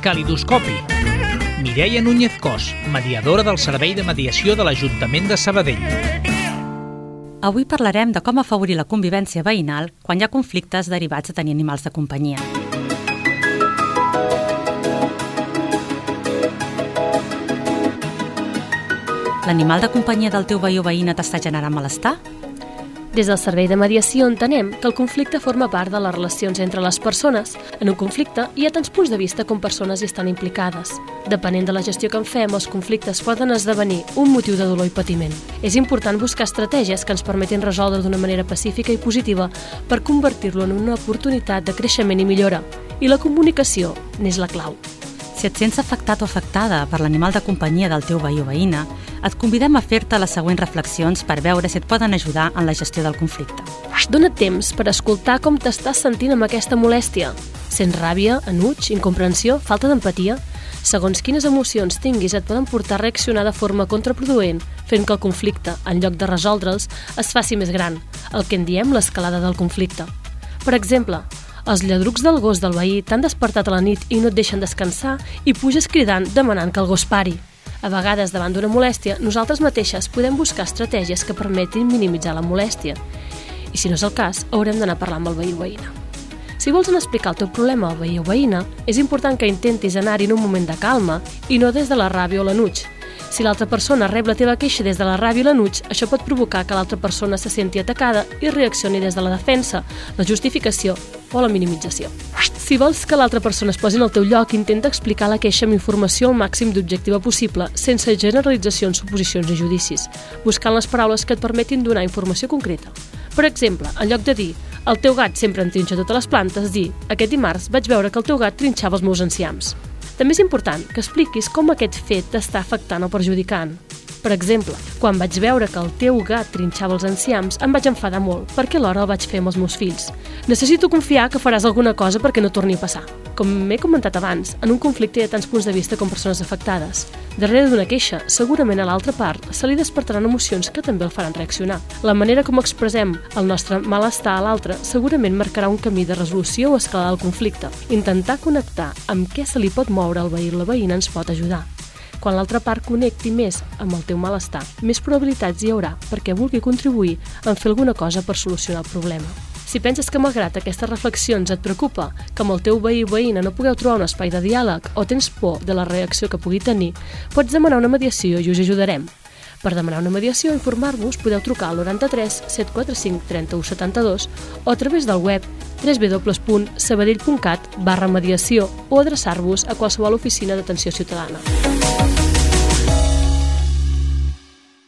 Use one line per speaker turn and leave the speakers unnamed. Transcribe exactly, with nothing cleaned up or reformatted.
Calidoscopi. Mireia Núñez Cos, mediadora del Servei de Mediació de l'Ajuntament de Sabadell.
Avui parlarem de com afavorir la convivència veïnal quan hi ha conflictes derivats de tenir animals de companyia. L'animal de companyia del teu veí o veïna t'està generant malestar?
Des del Servei de Mediació entenem que el conflicte forma part de les relacions entre les persones. En un conflicte hi ha tants punts de vista com persones hi estan implicades. Depenent de la gestió que en fem, els conflictes poden esdevenir un motiu de dolor i patiment. És important buscar estratègies que ens permetin resoldre d'una manera pacífica i positiva per convertir-lo en una oportunitat de creixement i millora. I la comunicació n'és la clau.
Si et sents afectat o afectada per l'animal de companyia del teu veí o veïna, et convidem a fer-te les següents reflexions per veure si et poden ajudar en la gestió del conflicte.
Dóna't temps per escoltar com t'estàs sentint amb aquesta molèstia. Sents ràbia, enuig, incomprensió, falta d'empatia? Segons quines emocions tinguis et poden portar a reaccionar de forma contraproduent, fent que el conflicte, en lloc de resoldre'ls, es faci més gran, el que en diem l'escalada del conflicte. Per exemple, els lladrucs del gos del veí t'han despertat a la nit i no et deixen descansar i puges cridant demanant que el gos pari. A vegades, davant d'una molèstia, nosaltres mateixes podem buscar estratègies que permetin minimitzar la molèstia. I si no és el cas, haurem d'anar a parlar amb el veí o veïna. Si vols anar a explicar el teu problema al veí o veïna, és important que intentis anar-hi en un moment de calma i no des de la ràbia o l'enuig. Si l'altra persona rep la teva queixa des de la ràbia i l'enuig, això pot provocar que l'altra persona se senti atacada i reaccioni des de la defensa, la justificació o la minimització. Si vols que l'altra persona es posi en el teu lloc, intenta explicar la queixa amb informació el màxim d'objectiva possible, sense generalitzacions, suposicions i judicis, buscant les paraules que et permetin donar informació concreta. Per exemple, en lloc de dir «el teu gat sempre en trinxa totes les plantes», dir «aquest dimarts vaig veure que el teu gat trinxava els meus enciams». També és important que expliquis com aquest fet t'està afectant o perjudicant. Per exemple, quan vaig veure que el teu gat trinxava els enciams, em vaig enfadar molt, perquè alhora el vaig fer amb els meus fills. Necessito confiar que faràs alguna cosa perquè no torni a passar. Com m'he comentat abans, en un conflicte hi ha tants punts de vista com persones afectades. Darrere d'una queixa, segurament a l'altra part se li despertaran emocions que també el faran reaccionar. La manera com expressem el nostre malestar a l'altre segurament marcarà un camí de resolució o escalada del conflicte. Intentar connectar amb què se li pot moure al veí o la veïna ens pot ajudar. Quan l'altra part connecti més amb el teu malestar, més probabilitats hi haurà perquè vulgui contribuir en fer alguna cosa per solucionar el problema. Si penses que malgrat aquestes reflexions et preocupa que amb el teu veí o veïna no pugueu trobar un espai de diàleg o tens por de la reacció que pugui tenir, pots demanar una mediació i us ajudarem. Per demanar una mediació o informar-vos podeu trucar al noranta-tres set quatre cinc trenta-u setanta-dos o a través del web w w w punt sabadell punt cat barra mediació o adreçar-vos a qualsevol oficina d'atenció ciutadana.